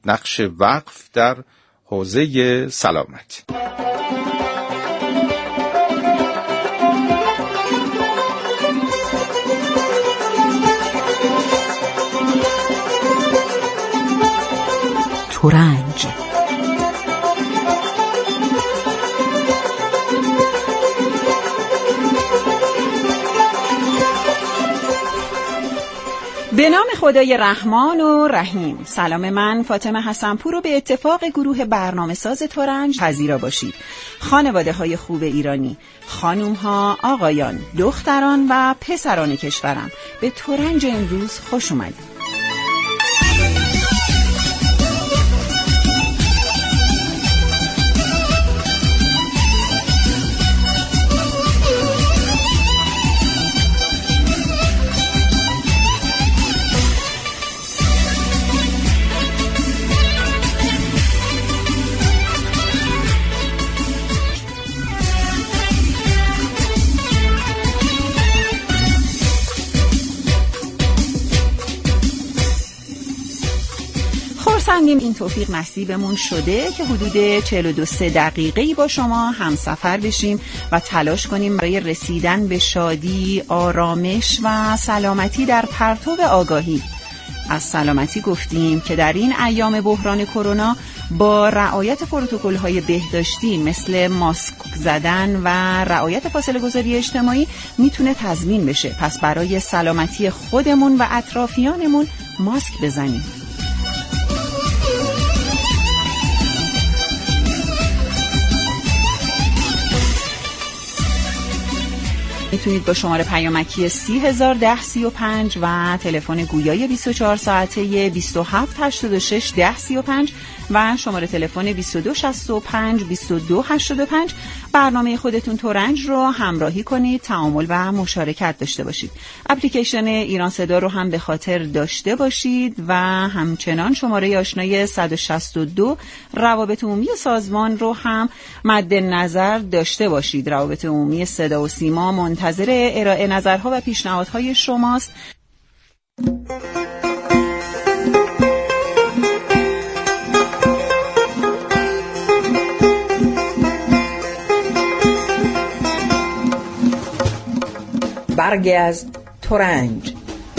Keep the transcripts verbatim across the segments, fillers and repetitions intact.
نقش وقف در حوزه سلامتی. ترنج به نام خدای رحمان و رحیم. سلام، من فاطمه حسنپور رو به اتفاق گروه برنامه ساز ترنج پذیرا باشید. خانواده های خوب ایرانی، خانوم ها، آقایان، دختران و پسران کشورم، به ترنج امروز خوش اومدید. خورسندیم این توفیق نصیبمون شده که حدود چهل و دو دقیقه‌ای با شما همسفر بشیم و تلاش کنیم برای رسیدن به شادی، آرامش و سلامتی در پرتو آگاهی. از سلامتی گفتیم که در این ایام بحران کرونا با رعایت پروتکل‌های بهداشتی مثل ماسک زدن و رعایت فاصله گذاری اجتماعی میتونه تضمین بشه. پس برای سلامتی خودمون و اطرافیانمون ماسک بزنیم. میتونید با شماره پیامکی سی هزار ده سی و پنج و تلفن گویای بیست و چهار ساعته بیست و هفت هشتاد و شش ده سی و پنج و شماره تلفن بیست و دو شصت و پنج بیست و دو هشتاد و پنج برنامه خودتون ترنج رو همراهی کنید، تعامل و مشارکت داشته باشید. اپلیکیشن ایران صدا رو هم به خاطر داشته باشید و همچنان شماره آشنای صد و شصت و دو روابط عمومی سازمان رو هم مد نظر داشته باشید. روابط عمومی صدا و سیما منتظر ارائه نظرها و پیشنهادهای شماست. برگی از ترنج.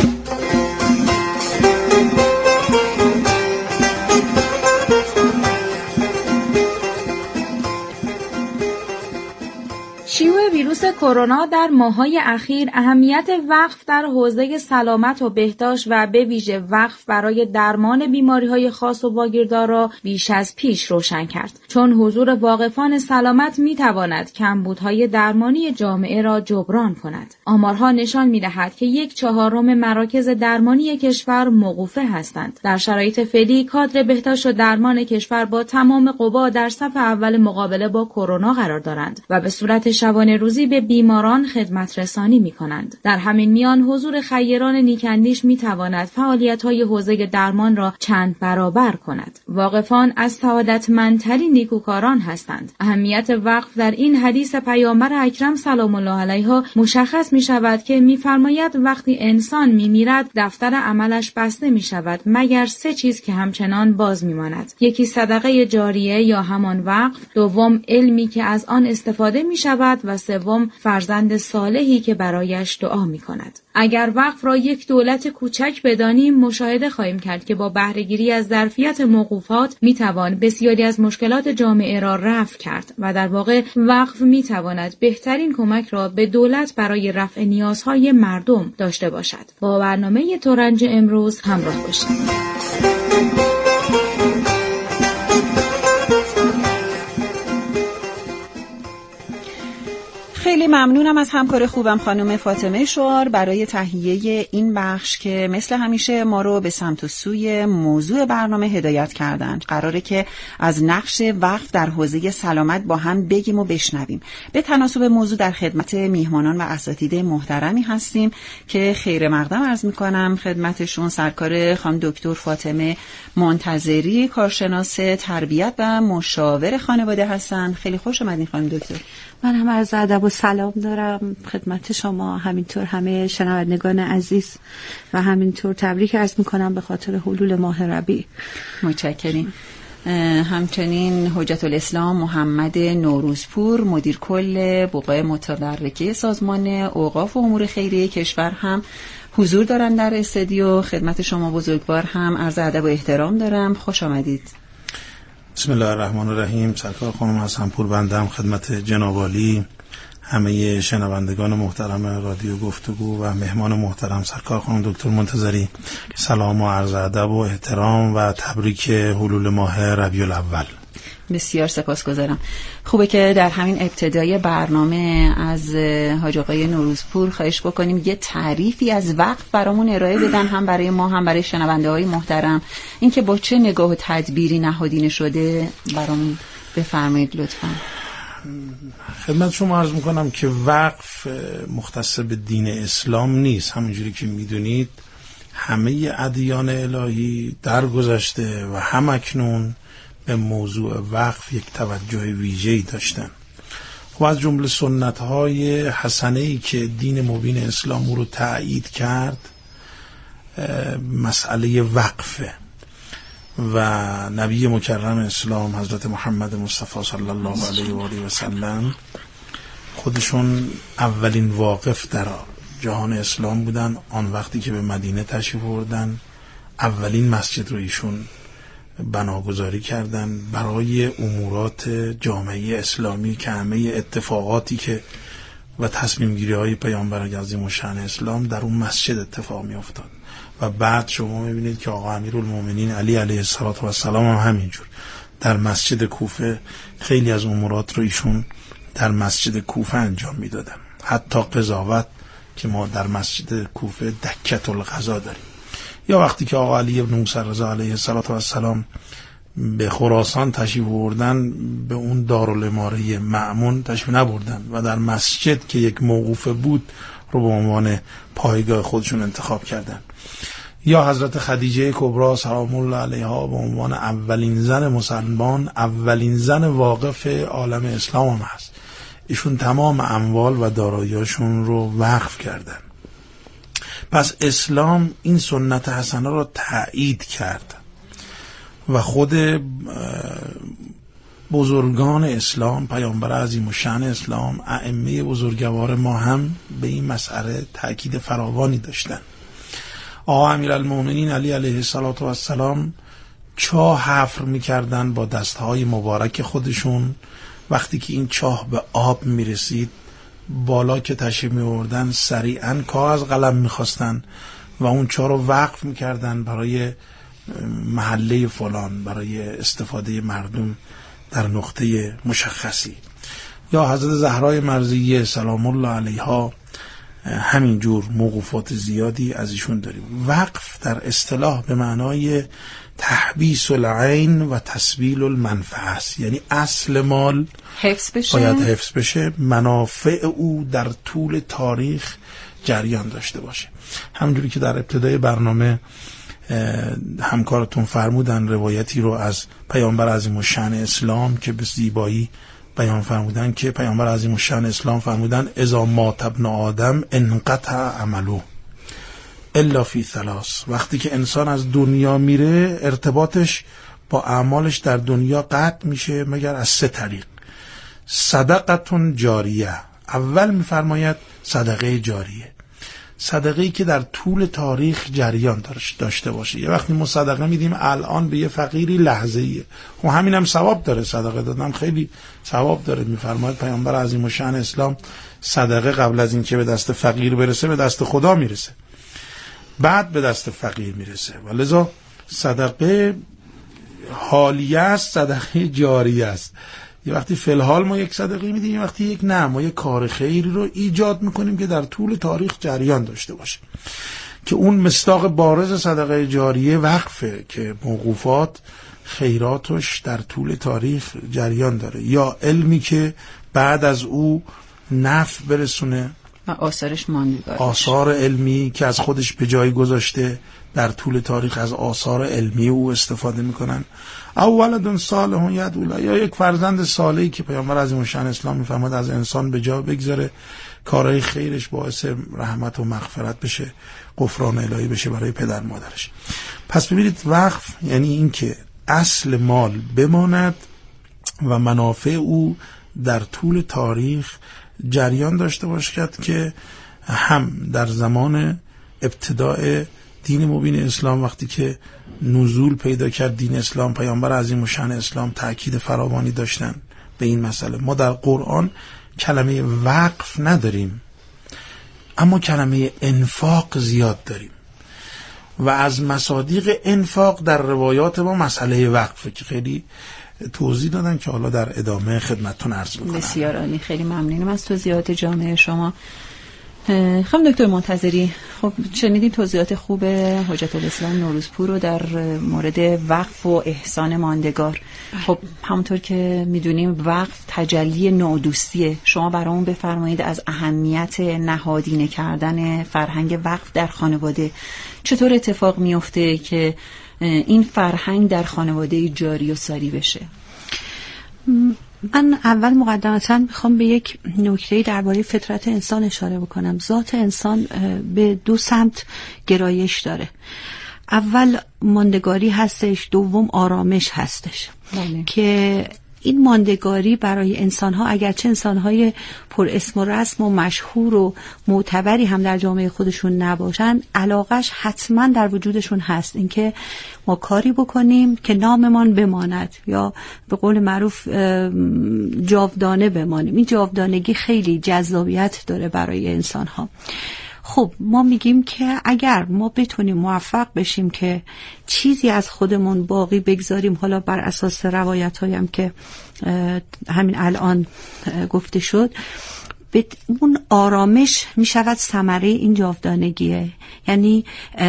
شیوع ویروس کرونا در ماه‌های اخیر اهمیت وقف در حوزه سلامت و بهداشت و به ویژه وقف برای درمان بیماری‌های خاص و واگیردار را بیش از پیش روشن کرد، چون حضور واقفان سلامت می‌تواند کمبودهای درمانی جامعه را جبران کند. آمارها نشان می‌دهد که یک چهارم مراکز درمانی کشور موقوفه هستند. در شرایط فعلی کادر بهداشت و درمان کشور با تمام قوا در صف اول مقابله با کرونا قرار دارند و به صورت شبانه روزی به بیماران خدمت رسانی می کنند. در همین میان حضور خیران نیک‌اندیش می تواند فعالیت‌های حوزه درمان را چند برابر کند. واقفان از سعادتمندترین نیکوکاران هستند. اهمیت وقف در این حدیث پیامبر اکرم سلام الله علیه مشخص می شود که می فرماید وقتی انسان می میرد دفتر عملش بسته می شود مگر سه چیز که همچنان باز می ماند. یکی صدقه جاریه یا همان وقف، دوم علمی که از آن استفاده می شود و سوم فرزند صالحی که برایش دعا می کند. اگر وقف را یک دولت کوچک بدانیم مشاهده خواهیم کرد که با بهره‌گیری از ظرفیت موقوفات می توان بسیاری از مشکلات جامعه را رفع کرد و در واقع وقف می تواند بهترین کمک را به دولت برای رفع نیازهای مردم داشته باشد. با برنامه ترنج امروز همراه باشید. خیلی ممنونم از همکار خوبم خانم فاطمه شعار برای تهیه این بخش که مثل همیشه ما رو به سمت و سوی موضوع برنامه هدایت کردند. قراره که از نقش وقف در حوزه سلامت با هم بگیم و بشنویم. به تناسب موضوع در خدمت میهمانان و اساتید محترمی هستیم که خیر مقدم عرض میکنم خدمتشون سرکار خانم دکتر فاطمه منتظری، کارشناس تربیت و مشاور خانواده هستن. خیلی خوش آمدین خانم دکتر. من هم عرض ادب و سلام سلام دارم خدمت شما، همینطور همه شنوندگان عزیز و همینطور تبریک عرض میکنم به خاطر حلول ماه ربیع. متشکریم. همچنین حجت الاسلام محمد نوروزپور مدیر کل بقعه متبرکه سازمان اوقاف و امور خیریه کشور هم حضور دارن در استودیو. خدمت شما بزرگوار هم عرض ادب و احترام دارم، خوش آمدید. بسم الله الرحمن الرحیم. سرکار خانم حسنپور بندم خدمت جناب عالی، همه شنوندگان محترم رادیو گفتگو و مهمان محترم سرکار خانم دکتر منتظری سلام و عرض ادب و احترام و تبریک حلول ماه ربیع الاول. بسیار سپاسگزارم. خوبه که در همین ابتدای برنامه از حاج آقای نوروزپور خواهش بکنیم یه تعریفی از وقف برامون ارائه بدن، هم برای ما هم برای شنونده های محترم، اینکه با چه نگاه و تدبیری نهادینه شده برامون بفرمایید لطفاً. خدمت شما عرض میکنم که وقف مختص به دین اسلام نیست. همونجوری که میدونید همه ادیان الهی در گذشته و هم اکنون به موضوع وقف یک توجه ویژه‌ای داشتن و از جمله سنت‌های حسنه‌ای که دین مبین اسلام رو تأیید کرد مسئله وقفه و نبی مکرم اسلام حضرت محمد مصطفی صلی الله علیه و آله و سلم خودشون اولین واقف در جهان اسلام بودن. آن وقتی که به مدینه تشریف آوردن اولین مسجد رو ایشون بناگذاری کردن برای امورات جامعه اسلامی که همه اتفاقاتی که و تصمیم گیری های پیامبر عظیم الشأن اسلام در اون مسجد اتفاق می افتاد. و بعد شما میبینید که آقا امیرالمومنین علی علیه السلام هم همینجور در مسجد کوفه خیلی از امورات رو ایشون در مسجد کوفه انجام میدادن، حتی قضاوت که ما در مسجد کوفه دکت القضا داریم. یا وقتی که آقا علی ابن موسی رضا علیه السلام به خراسان تشریف بردن به اون دارالاماره مأمون تشریف نبردن و در مسجد که یک موقوفه بود رو به عنوان پایگاه خودشون انتخاب کردن. یا حضرت خدیجه کبری سلام الله علیها به عنوان اولین زن مسلمان، اولین زن واقف عالم اسلام هم هست. ایشون تمام اموال و دارایی‌هاشون رو وقف کردن. پس اسلام این سنت حسنه را تأیید کرد و خود بزرگان اسلام، پیامبر عظیم الشأن اسلام، ائمه بزرگوار ما هم به این مسئله تأکید فراوانی داشتن. آقا امیرالمومنین علی علیه السلام چاه حفر میکردن با دستهای مبارک خودشون. وقتی که این چاه به آب میرسید بالا که تشریف میوردن سریعا کاغذ قلم میخواستن و اون چاه رو وقف میکردن برای محله فلان، برای استفاده مردم در نقطه مشخصی. یا حضرت زهرای مرضیه سلام الله علیها همینجور موقوفات زیادی از ایشون داریم. وقف در اصطلاح به معنای تحبیس العین و تسبیل المنفعه است، یعنی اصل مال حفظ بشه، باید حفظ بشه، منافع او در طول تاریخ جریان داشته باشه. همونجوری که در ابتدای برنامه همکارتون فرمودن روایتی رو از پیامبر عظیم الشأن اسلام که به زیبایی بیان فرمودن که پیامبر عظیم الشأن اسلام فرمودن اذا مات ابن آدم انقطع عمله الا فی ثلاث. وقتی که انسان از دنیا میره ارتباطش با اعمالش در دنیا قطع میشه مگر از سه طریق. صدقتون جاریه، اول میفرماید صدقه جاریه، صدقه‌ای که در طول تاریخ جریان داشته باشه. یه وقتی ما صدقه میدیم الان به یه فقیری لحظه‌ایه، خب همین هم ثواب داره، صدقه دادن خیلی ثواب داره. میفرماید پیامبر عظیم الشأن اسلام صدقه قبل از اینکه به دست فقیر برسه به دست خدا میرسه، بعد به دست فقیر میرسه. و لذا صدقه حالیه است، صدقه جاریه است. یه وقتی فلحال ما یک صدقه میدیم، یه وقتی یک نه، ما یک کار خیری رو ایجاد میکنیم که در طول تاریخ جریان داشته باشه، که اون مصداق بارز صدقه جاریه وقفه که موقوفات خیراتش در طول تاریخ جریان داره. یا علمی که بعد از او نفع برسونه و آثارش ماندگار، آثار علمی که از خودش به جای گذاشته، در طول تاریخ از آثار علمی او استفاده میکنن. او ولد صالح یدعو، یا یک فرزند صالحی که پیامبر عظیم الشأن اسلام میفرماد از انسان به جا بگذاره، کارهای خیرش باعث رحمت و مغفرت بشه، غفران الهی بشه برای پدر مادرش. پس ببینید وقف یعنی این که اصل مال بماند و منافع او در طول تاریخ جریان داشته باشد، که هم در زمان ابتداء دین مبین اسلام وقتی که نزول پیدا کرد دین اسلام، پیامبر عظیم الشأن اسلام تأکید فراوانی داشتن به این مسئله. ما در قرآن کلمه وقف نداریم، اما کلمه انفاق زیاد داریم و از مصادیق انفاق در روایات ما مسئله وقفه که خیلی توضیح دادن که حالا در ادامه خدمتتون عرض میکنم. بسیار عالی، خیلی ممنونم از توضیحات جامع شما. خانم دکتر منتظری، خب شنیدید توضیحات خوب حجت الاسلام نوروزپور رو در مورد وقف و احسان ماندگار. خب همونطور که میدونیم وقف تجلی نودوستیه. شما برامون بفرمایید از اهمیت نهادینه کردن فرهنگ وقف در خانواده چطور اتفاق میفته که این فرهنگ در خانواده جاری و ساری بشه؟ من اول مقدمتاً میخوام به یک نکته درباره فطرت انسان اشاره بکنم. ذات انسان به دو سمت گرایش داره. اول ماندگاری هستش، دوم آرامش هستش. بله. که این ماندگاری برای انسان‌ها، اگرچه انسان‌های پر اسم و رسم و مشهور و معتبری هم در جامعه خودشون نباشن، علاقش حتما در وجودشون هست، اینکه ما کاری بکنیم که ناممان بماند یا به قول معروف جاودانه بمانیم. این جاودانگی خیلی جذابیت داره برای انسان‌ها. خب ما میگیم که اگر ما بتونیم موفق بشیم که چیزی از خودمون باقی بگذاریم، حالا بر اساس روایت هایم که همین الان گفته شد، اون آرامش میشود ثمره این جاودانگیه. یعنی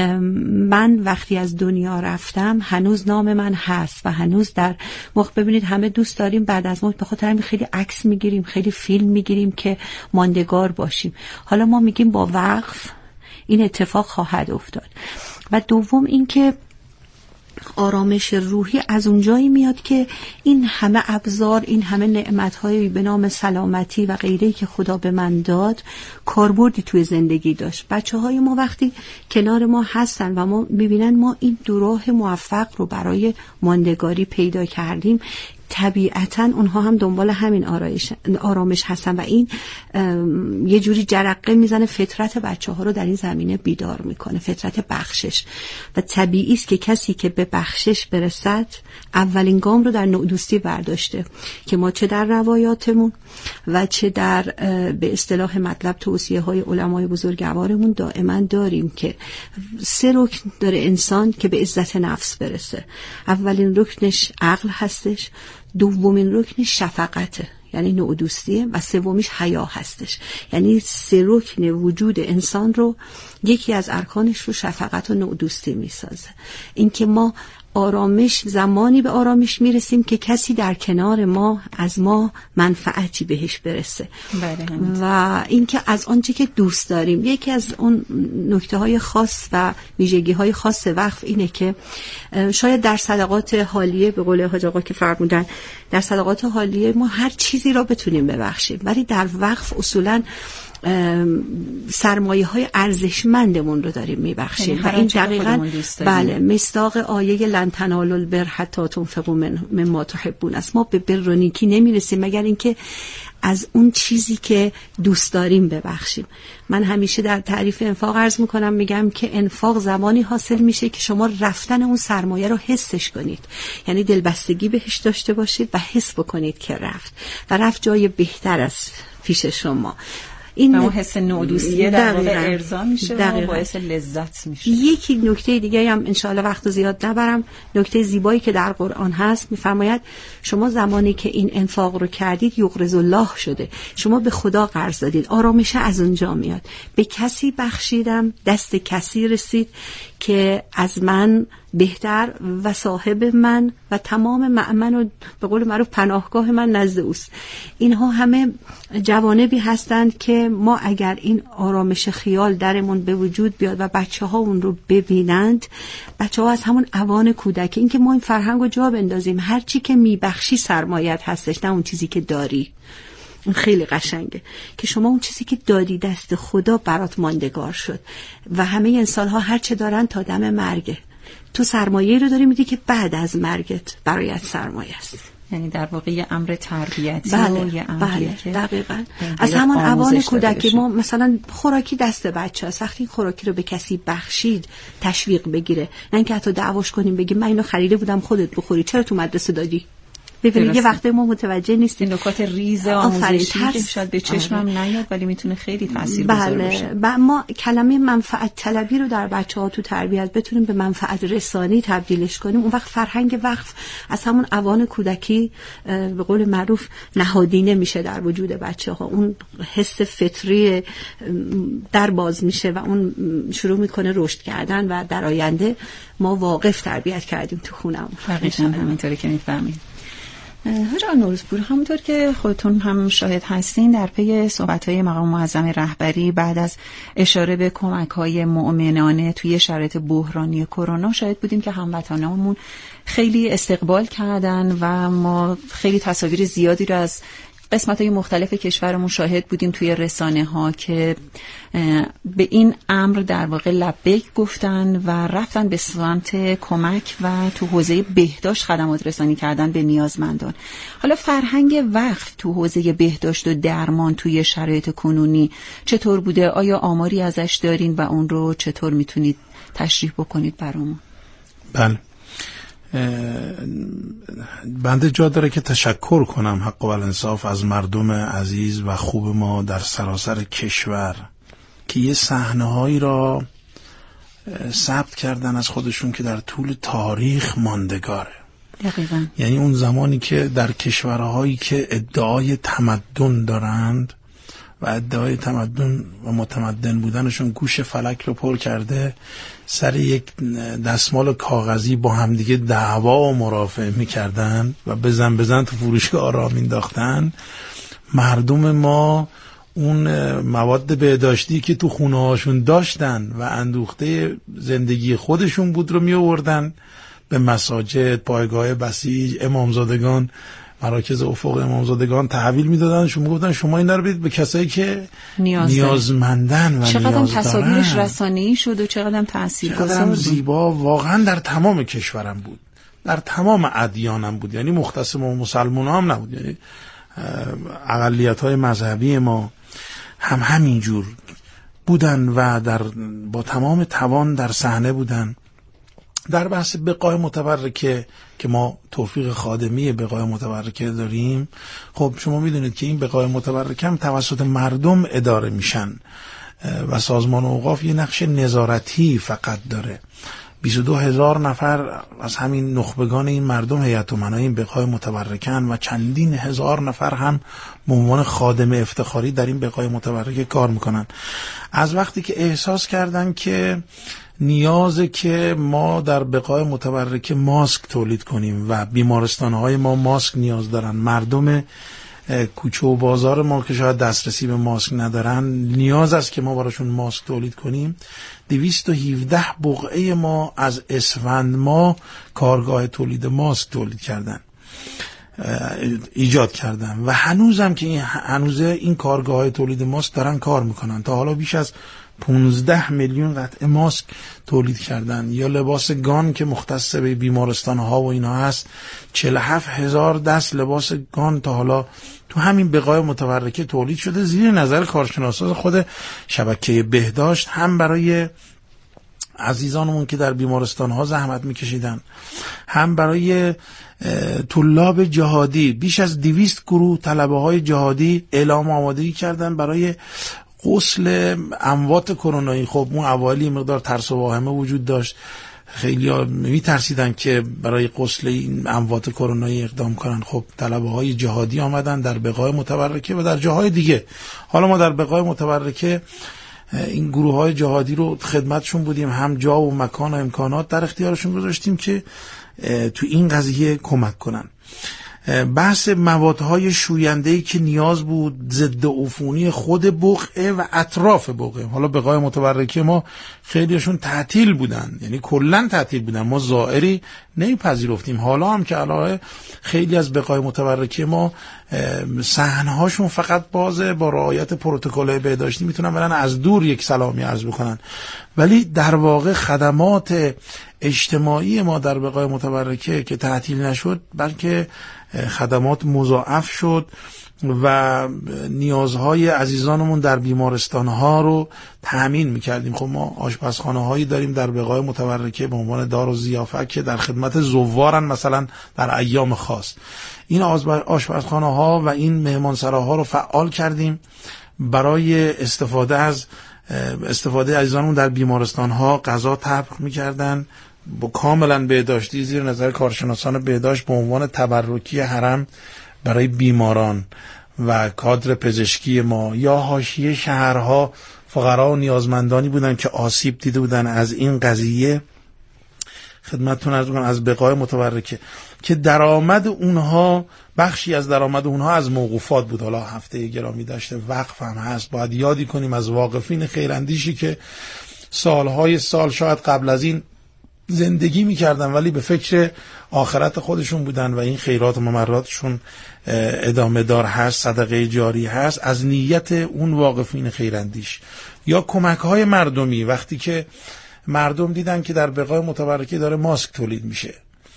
من وقتی از دنیا رفتم هنوز نام من هست و هنوز در موقع، ببینید همه دوست داریم بعد از موت به خاطر همین خیلی عکس میگیریم، خیلی فیلم میگیریم که ماندگار باشیم. حالا ما میگیم با وقف این اتفاق خواهد افتاد. و دوم این که آرامش روحی از اونجایی میاد که این همه ابزار، این همه نعمت‌های به نام سلامتی و غیره‌ای که خدا به من داد کاربردی توی زندگی داشت. بچه‌های ما وقتی کنار ما هستن و ما میبینن ما این دو راه موفق رو برای ماندگاری پیدا کردیم، طبیعتاً اونها هم دنبال همین آرایش آرامش هستن و این یه جوری جرقه میزنه، فطرت بچه ها رو در این زمینه بیدار میکنه، فطرت بخشش. و طبیعی است که کسی که به بخشش برسد اولین گام رو در نودوستی برداشته، که ما چه در روایاتمون و چه در به اصطلاح مطلب توصیه های علمای بزرگوارمون دائما داریم که سه رکن داره انسان که به عزت نفس برسه. اولین رکنش عقل هستش، دومین رکنش شفقته یعنی نودوستیه و سومیش حیا هستش. یعنی سه رکن وجود انسان رو یکی از ارکانش رو شفقت و نودوستی میسازه. این که ما آرامش، زمانی به آرامش میرسیم که کسی در کنار ما از ما منفعتی بهش برسه. و اینکه از آنچه که دوست داریم. یکی از اون نکته های خاص و ویژگی های خاص وقف اینه که شاید در صدقات حالیه به قول حاج آقا که فرمودن، در صدقات حالیه ما هر چیزی را بتونیم ببخشیم، ولی در وقف اصولاً سرمایه های ارزشمندمون رو داریم میبخشیم و این دقیقاً بله مصداق آیه لن تنالوا البر حتی تنفقوا مما تحبون است. ما به بر و نیکی نمیرسیم مگر اینکه از اون چیزی که دوست داریم ببخشیم. من همیشه در تعریف انفاق عرض میکنم، میگم که انفاق زمانی حاصل میشه که شما رفتن اون سرمایه رو حسش کنید، یعنی دلبستگی بهش داشته باشید و حس بکنید که رفت و رفت جای بهتر از پیش شما. این اون حس نودوستیه در واقع ارضا میشه و باعث لذت میشه. یکی نکته دیگه هم انشاءالله وقت زیاد نبرم، نکته زیبایی که در قرآن هست میفرماید شما زمانی که این انفاق رو کردید یغرض الله شده، شما به خدا قرض دادید. آرامش از اونجا میاد. به کسی بخشیدم، دست کسی رسید که از من بهتر و صاحب من و تمام مأمن و به قول معروف پناهگاه من نزد اوست. اینها همه جوانبی هستند که ما اگر این آرامش خیال درمون به وجود بیاد و بچه ها اون رو ببینند، بچه ها از همون اوان کودکی، این که ما این فرهنگ رو جا بندازیم هر چی که میبخشی سرمایت هستش، نه اون چیزی که داری. این خیلی قشنگه که شما اون چیزی که دادی دست خدا برات ماندگار شد و همه انسان ها هر چه دارن تا دم مرگه. تو سرمایه رو داری میدی که بعد از مرگت برایت سرمایه است. یعنی در واقع یه امر تربیتی بله، و یه امری بله، که دقیقاً از همون اوان کودکی ما مثلا خوراکی دست بچه هست، وقتی خوراکی رو به کسی بخشید تشویق بگیره، نه اینکه حتی دعواش کنیم بگیم من اینو خریده بودم خودت بخوری، چرا تو مدرسه دادی؟ ببینید یه وقتی ما متوجه نیستیم. این نکات ریز آموزشی که شاید به چشمم نیاد ولی میتونه خیلی تاثیرگذار بله. باشه. و ما کلمه منفعت طلبی رو در بچه‌ها تو تربیت بتونیم به منفعت رسانی تبدیلش کنیم، اون وقت فرهنگ وقف از همون اوان کودکی به قول معروف نهادینه میشه در وجود بچه‌ها. اون حس فطری در باز میشه و اون شروع میکنه رشد کردن و در آینده ما واقف تربیت کردیم تو خونمون. دقیقاً همینطوری که میفهمید. حاج آقا نوروزپور، همونطور که خودتون هم شاهد هستین در پی صحبت‌های مقام معظم رهبری بعد از اشاره به کمک‌های مؤمنانه توی شرایط بحرانی کرونا، شاهد بودیم که هموطنانمون خیلی استقبال کردن و ما خیلی تصاویر زیادی رو از قسمت‌های مختلف کشورمون شاهد بودیم توی رسانه ها که به این امر در واقع لبیک گفتن و رفتن به سمت کمک و تو حوزه بهداشت خدمات رسانی کردن به نیازمندان. حالا فرهنگ وقف تو حوزه بهداشت و درمان توی شرایط کنونی چطور بوده؟ آیا آماری ازش دارین و اون رو چطور میتونید تشریح بکنید برامون؟ بله، بنده جا داره که تشکر کنم حق و الانصاف از مردم عزیز و خوب ما در سراسر کشور که یه صحنه‌هایی را ثبت کردن از خودشون که در طول تاریخ ماندگاره. دقیقاً. یعنی اون زمانی که در کشورهایی که ادعای تمدن دارند و ادعای تمدن و متمدن بودنشون گوش فلک رو پر کرده، سر یک دستمال کاغذی با همدیگه دعوا و مرافعه میکردن و بزن بزن تو فروشگاه را مینداختن، مردم ما اون مواد بهداشتی که تو خونه هاشون داشتن و اندوخته زندگی خودشون بود رو می آوردن به مساجد، پایگاه بسیج، امامزادگان، مراکز افق امامزادگان تحویل میدادن. شما گفتن شما این رو بدید به کسایی که نیاز نیازمندن و چقدر تصاویرش رسانه‌ای شد و چقدر تاثیرگذار بود. زیبا واقعا در تمام کشورم بود، در تمام ادیانم بود، یعنی مختص ما مسلمان هم نبود، یعنی اقلیت‌های مذهبی ما هم همینجور بودن و در با تمام توان در صحنه بودن. در بحث بقای متبرکه که ما توفیق خادمی بقای متبرکه داریم، خب شما میدونید که این بقای متبرکه هم توسط مردم اداره میشن و سازمان اوقاف یه نقش نظارتی فقط داره. بیست و دو هزار نفر از همین نخبگان این مردم هیئت امنای این بقای متبرکن و چندین هزار نفر هم به عنوان خادم افتخاری در این بقای متبرکه کار میکنن. از وقتی که احساس کردن که نیازه که ما در بقای متبرکه ماسک تولید کنیم و بیمارستانهای ما ماسک نیاز دارن، مردم کوچه و بازار ما که شاید دسترسی به ماسک ندارن نیاز است که ما براشون ماسک تولید کنیم. دویست و هفده بقعه ما از اسفند ما کارگاه تولید ماسک تولید کردن، ایجاد کردن و هنوزم که این هنوزه این کارگاه تولید ماسک دارن کار میکنن. تا حالا بیش از پانزده میلیون قطعه ماسک تولید کردن. یا لباس گان که مختص به بیمارستان ها و اینا هست، چهل و هفت هزار دست لباس گان تا حالا تو همین بقای متبرکه تولید شده زیر نظر کارشناسان خود شبکه بهداشت، هم برای عزیزانمون که در بیمارستان ها زحمت میکشیدن، هم برای طلاب جهادی. بیش از دویست گروه طلبه های جهادی اعلام آمادگی کردن برای غسل اموات کرونایی. خب اون اوایل مقدار ترس و واهمه وجود داشت، خیلی ها میترسیدن که برای غسل این اموات کرونایی اقدام کنن. خب طلبه های جهادی آمدن در بقای متبرکه و در جاهای دیگه. حالا ما در بقای متبرکه این گروه های جهادی رو خدمتشون بودیم، هم جا و مکان و امکانات در اختیارشون گذاشتیم که تو این قضیه کمک کنن. بحث موادهای شوینده‌ای که نیاز بود، ضد عفونی خود بقعه و اطراف بقعه. حالا بقای متبرکه ما خیلیشون تعطیل بودن، یعنی کلا تعطیل بودن، ما زائری نمیپذیرفتیم. حالا هم که علاوه خیلی از بقای متبرکه ما صحنهاشون فقط بازه، با رعایت پروتکل‌های بهداشتی میتونن برن از دور یک سلامی عرض بکنن، ولی در واقع خدمات اجتماعی ما در بقای متبرکه که تعطیل نشد بلکه خدمات مضاعف شد و نیازهای عزیزانمون در بیمارستانها رو تأمین میکردیم. خب ما آشپزخانه هایی داریم در بقای متبرکه به عنوان دار و ضیافت که در خدمت زوارن، مثلا در ایام خاص. این آشپزخانه ها و این مهمانسراها رو فعال کردیم برای استفاده از استفاده عزیزانمون در بیمارستان ها. غذا طبخ میکردن با کاملا بهداشتی زیر نظر کارشناسان بهداشت به عنوان تبرکی حرم برای بیماران و کادر پزشکی ما. یا حاشیه شهرها فقرا و نیازمندانی بودن که آسیب دیده بودن از این قضیه. خدمتتون عرض می‌کنم از بقای متبرکه که درآمد اونها، بخشی از درآمد اونها از موقوفات بود. حالا هفته گرامی داشته وقف هم هست، باید یادی کنیم از واقفین خیراندیشی که سالهای سال شاید قبل از این زندگی میکردن ولی به فکر آخرت خودشون بودن و این خیرات و ممراتشون ادامه دار هست، صدقه جاری هست از نیت اون واقفین خیراندیش. یا کمک های مردمی، وقتی که مردم دیدن که در بقای متبرکه داره ماسک تولید میشه،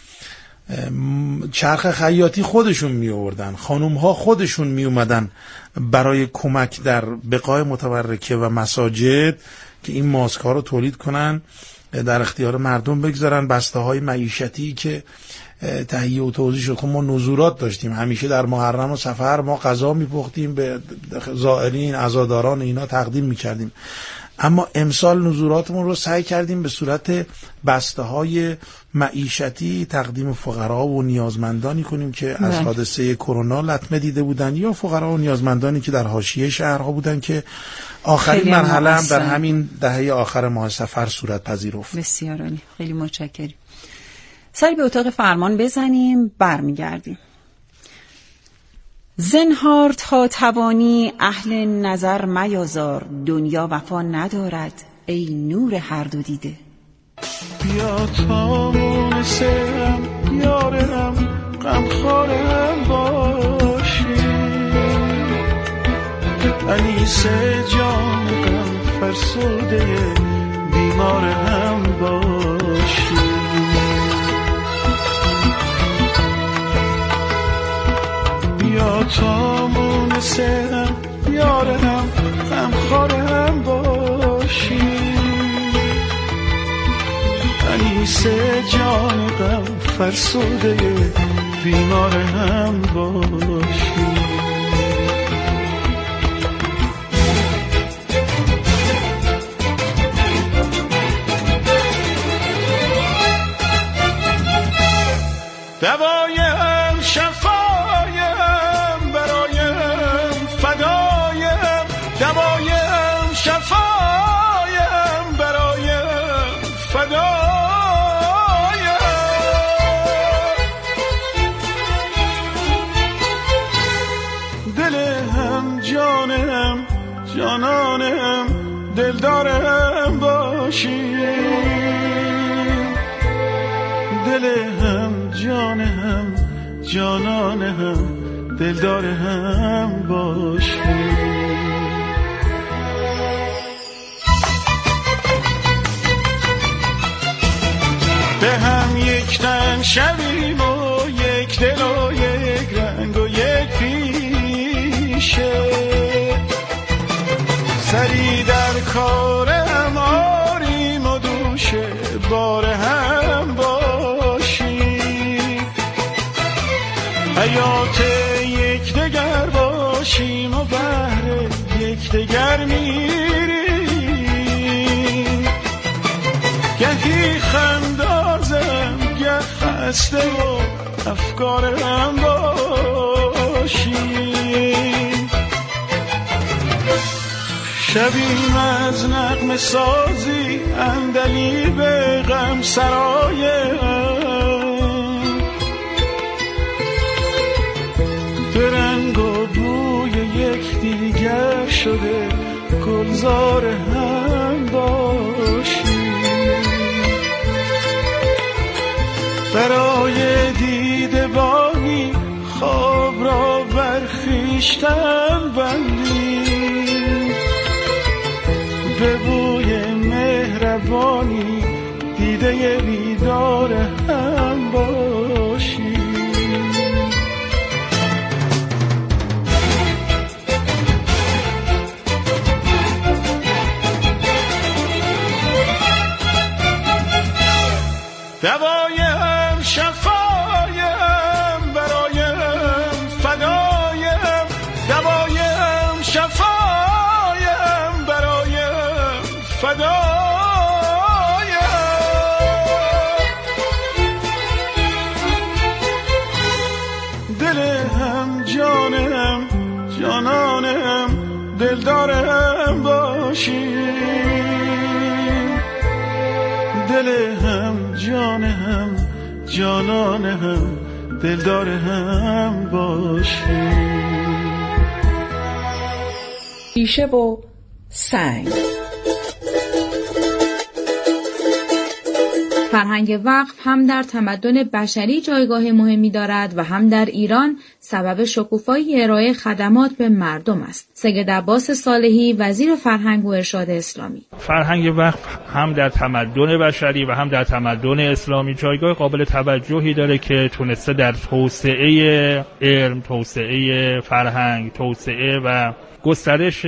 چرخ خیاطی خودشون می آوردن، خانوم ها خودشون می اومدن برای کمک در بقای متبرکه و مساجد که این ماسک ها رو تولید کنن، در اختیار مردم بگذارن. بسته های معیشتی که تهیه و توزیع شد. خب ما نزورات داشتیم، همیشه در محرم و سفر ما غذا میپختیم به زائرین، عزاداران اینا تقدیم میکردیم، اما امسال نزوراتمون رو سعی کردیم به صورت بسته های معیشتی تقدیم فقرا و نیازمندانی کنیم که از حادثه کرونا لطمه دیده بودن، یا فقرا و نیازمندانی که در حاشیه شهرها بودن که آخرین مرحله هم در همین دهه آخر ماه سفر صورت پذیرفت. بسیار عالی، خیلی متشکرم. سری به اتاق فرمان بزنیم، برمیگردیم. زنهار تا توانی اهل نظر میازار، دنیا وفا ندارد ای نور هر دو دیده. بیا تا مونسم یارم غمخوارم باشی، انیس جان غم فرسوده بیمارم باشی. بیا تا مونسم یارم غمخوارم باشی، انیس جان غم فرسوده بیمارم باشی. دوایم شفایم برایم فدایم، دوایم شفایم برایم فدایم. دلم جانم جانانم دلدارم باشی، دلم جانم جانانم دلدارم باشی. به هم یک تن شویم و یک دل و یک رنگ و یک پیشه، سری در کارم آریم و دوشه بار هم باشی. حیات یک دگر باشیم و بهر یک دگر میریم، گهی خندازم گه خسته و افکارم باشی. شبیم از نغمه سازی عندلیب غم سرایم، به رنگ و بوی یک دیگر شده گلزار هم باشی. برای دیده بانی خواب را بر خویشتن بندی، به بوی مهربانی دیده بیدار هم باشی. دوایم شفایم برایم فدایم، دوایم شفایم برایم فدایم. دل هم جانم جانانم دلدارم باشی، دل هم جان هم جانان هم دلدار هم باشی. ریشه و سنگ. فرهنگ وقف هم در تمدن بشری جایگاه مهمی دارد و هم در ایران سبب شکوفایی ارائه خدمات به مردم است. سید عباس صالحی، وزیر فرهنگ و ارشاد اسلامی: فرهنگ وقف هم در تمدن بشری و هم در تمدن اسلامی جایگاه قابل توجهی داره که تونسته در توسعه علم، توسعه فرهنگ، توسعه و گسترش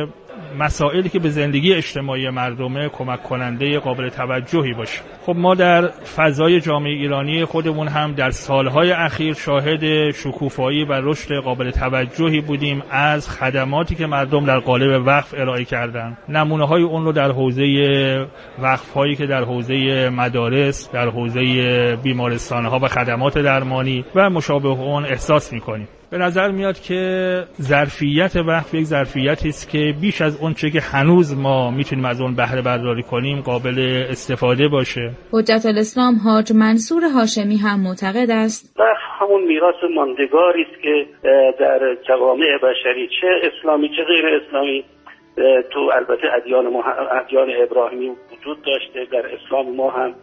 مسائلی که به زندگی اجتماعی مردمه کمک کننده قابل توجهی باشه. خب ما در فضای جامعه ایرانی خودمون هم در سالهای اخیر شاهد شکوفایی و رشد قابل توجهی بودیم از خدماتی که مردم در قالب وقف ارائه کردن. نمونه های اون رو در حوزه وقف هایی که در حوزه مدارس، در حوزه بیمارستان ها و خدمات درمانی و مشابه اون احساس می‌کنیم. به نظر میاد که ظرفیت وقف یک ظرفیتی است که بیش از اون چه که هنوز ما میتونیم از اون بهره برداری کنیم قابل استفاده باشه. حجت الاسلام حاج منصور هاشمی هم معتقد است وقف همون میراث ماندگاری است که در جوامع بشری چه اسلامی چه غیر اسلامی تو البته ادیان ما ادیان ابراهیمی وجود داشته، در اسلام ما هم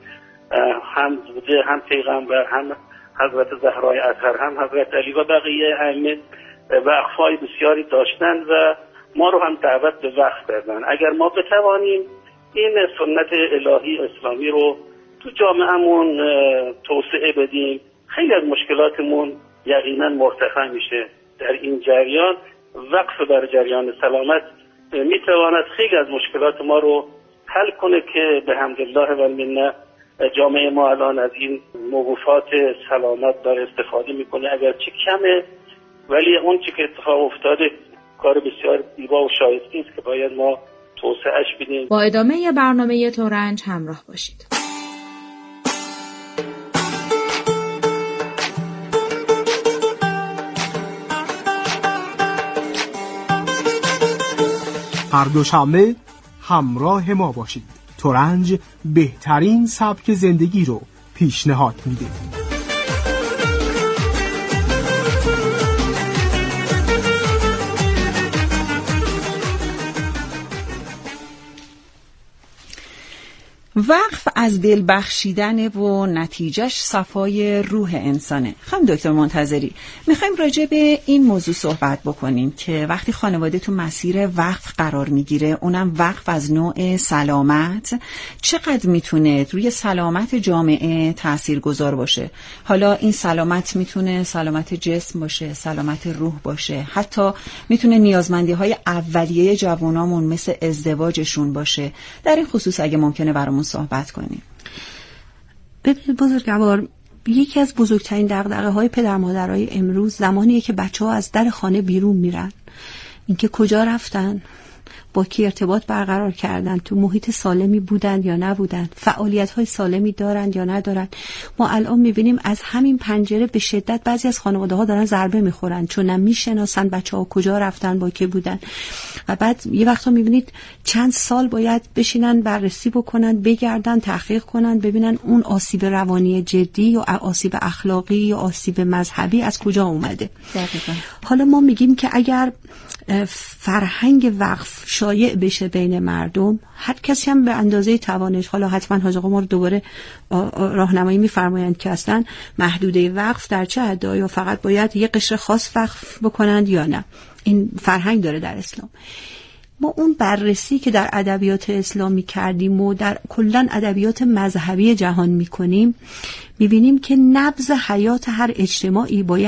هم بوده، هم پیغمبر، هم حضرت زهرای اطهر، هم حضرت علی و بقیه ائمه وقف‌های بسیاری داشتن و ما رو هم دعوت به وقف کردن. اگر ما بتوانیم این سنت الهی اسلامی رو تو جامعهمون توسعه بدیم، خیلی از مشکلاتمون یقینا مرتفع میشه. در این جریان وقف بر جریان سلامت میتواند خیلی از مشکلات ما رو حل کنه که به حمدالله و المنه جامعه ما الان از این موقوفات سلامت داره استفاده میکنه. اگر چه کمه ولی اون چی که اتفاق افتاده کار بسیار زیبا و شایسته است که باید ما توسعهش بدیم. با ادامه برنامه تورنج همراه باشید. هر دوشنبه همراه ما باشید. تورنج بهترین سبک زندگی رو پیشنهاد میده. وقف از دل بخشیدن و نتیجهش صفای روح انسانه. خانم دکتر منتظری، میخوایم راجع به این موضوع صحبت بکنیم که وقتی خانواده تو مسیر وقف قرار میگیره، اونم وقف از نوع سلامت، چقدر میتونه روی سلامت جامعه تاثیرگذار باشه؟ حالا این سلامت میتونه سلامت جسم باشه، سلامت روح باشه، حتی میتونه نیازمندی های اولیه جوانامون مثل ازدواجشون باشه. در این خصوص اگه ممکنه برامون صحبت کنیم. ببینید بزرگوار، یکی از بزرگترین دغدغه های پدر مادرای امروز زمانیه که بچه ها از در خانه بیرون میرن. اینکه کجا رفتن، با کی ارتباط برقرار کردن، تو محیط سالمی بودن یا نبودن، فعالیت‌های سالمی دارن یا ندارن. ما الان می‌بینیم از همین پنجره به شدت بعضی از خانواده‌ها دارن ضربه می‌خورن چون نمی‌شناسن بچه‌ها کجا رفتن، با کی بودن. و بعد یه وقتا می‌بینید چند سال باید بشینن بررسی بکنن، بگردن، تحقیق کنن، ببینن اون آسیب روانی جدی یا آسیب اخلاقی یا آسیب مذهبی از کجا اومده. دقیقا. حالا ما میگیم که اگر فرهنگ وقف شایع بشه بین مردم، هر کسی هم به اندازه توانش، حالا حتما حاج آقا ما رو دوباره راهنمایی میفرمایند که اصلا محدوده وقف در چه حد، یا فقط باید یه قشر خاص وقف بکنند یا نه. این فرهنگ داره در اسلام. ما اون بررسی که در ادبیات اسلامی کردیم و در کلن ادبیات مذهبی جهان میکنیم، میبینیم که نبض حیات هر اجتماعی باید